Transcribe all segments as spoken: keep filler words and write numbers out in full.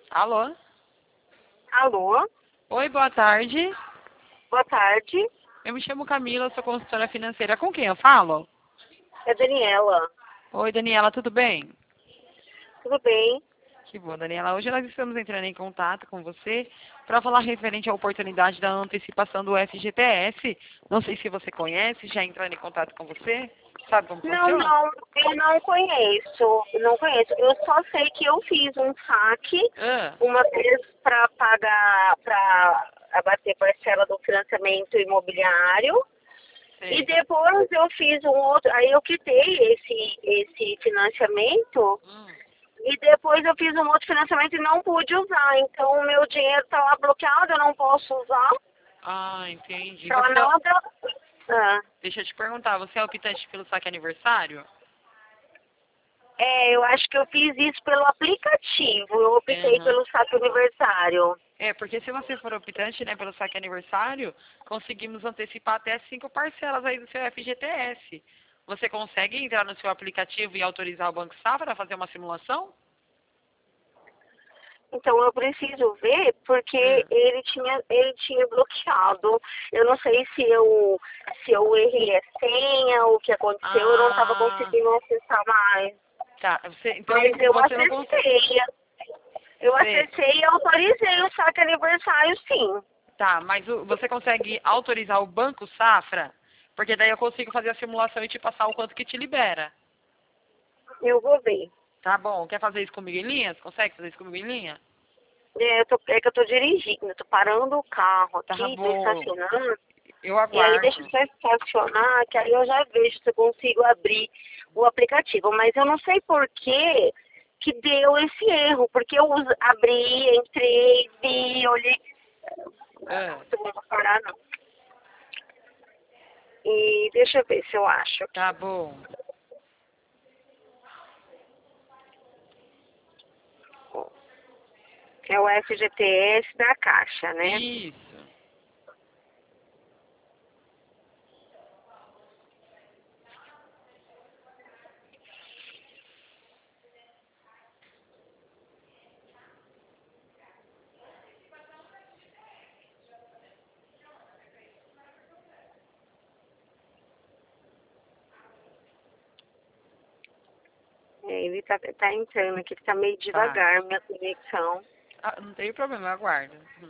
Alô? Alô, Oi, boa tarde. boa tarde. Eu me chamo Camila, sou consultora financeira. Com quem eu falo? É Daniela. Oi, Daniela, tudo bem? Tudo bem? Que bom, Daniela. Hoje nós estamos entrando em contato com você para falar referente à oportunidade da antecipação do F G T S. Não sei se você conhece, já entrando em contato com você. Sabe como Não, funciona? não, eu não conheço. Não conheço. Eu só sei que eu fiz um saque Ah, uma vez para pagar, para abater parcela do financiamento imobiliário. E sei. depois eu fiz um outro, aí eu quitei esse, esse financiamento. Hum. E depois eu fiz um outro financiamento e não pude usar. Então o meu dinheiro está lá bloqueado, eu não posso usar Ah, entendi. para Você, é- nada. Ah. deixa eu te perguntar, você é optante pelo saque aniversário? É, eu acho que eu fiz isso pelo aplicativo. Eu optei Aham. pelo saque aniversário. É, porque se você for optante, né, pelo saque aniversário, conseguimos antecipar até cinco parcelas aí do seu F G T S. Você consegue entrar no seu aplicativo e autorizar o Banco Safra a fazer uma simulação? Então eu preciso ver porque Hum. ele tinha, ele tinha bloqueado. Eu não sei se eu, se eu errei a senha, o que aconteceu, eu não estava Ah, conseguindo acessar mais. tá. Você, então, Mas eu você não consegue. acessei. Eu Você, acessei e autorizei o saque aniversário, sim. tá, mas o- você consegue autorizar o Banco Safra? Porque daí eu consigo fazer a simulação e te passar o quanto que te libera. Eu vou ver. Tá bom? Quer fazer isso comigo em linha? Você consegue fazer isso comigo em linha? É, eu tô, é que eu tô dirigindo, eu tô parando o carro Tá aqui, tô bom. estacionando. Eu E aí deixa eu aguardo. só estacionar, que aí eu já vejo se eu consigo abrir o aplicativo. Mas eu não sei por que que deu esse erro, porque eu uso, abri, entrei, vi, olhei. Ah, Não vou parar não. E deixa eu ver se eu acho tá aqui. bom. É o F G T S da Caixa, né? Isso. É, ele tá, tá entrando aqui, tá meio Tá. devagar minha conexão. Ah, não tem problema, eu aguardo. Hum.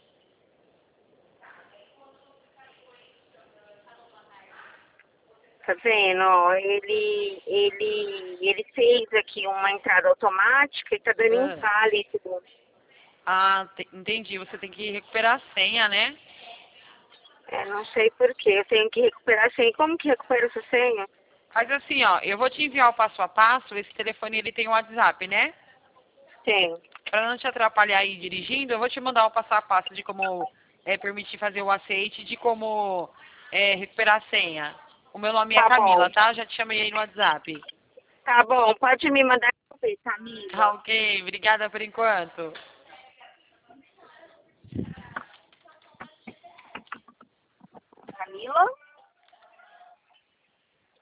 Tá vendo? Ó, ele, ele, ele fez aqui uma entrada automática e tá dando Ah, inválido. Ah, te- entendi. Você tem que recuperar a senha, né? É, não sei por quê. Eu tenho que recuperar a senha. Como que recupera essa senha? Mas assim, ó, eu vou te enviar o passo a passo. Esse telefone ele tem o WhatsApp, né? Tem. Para não te atrapalhar aí dirigindo, eu vou te mandar o passo a passo de como é, permitir fazer o aceite, de como é, recuperar a senha. O meu nome é Tá bom. Camila, tá? Já te chamei aí no WhatsApp. Tá bom. Pode me mandar pra ver, Tá Camila. ok, obrigada por enquanto. Camila?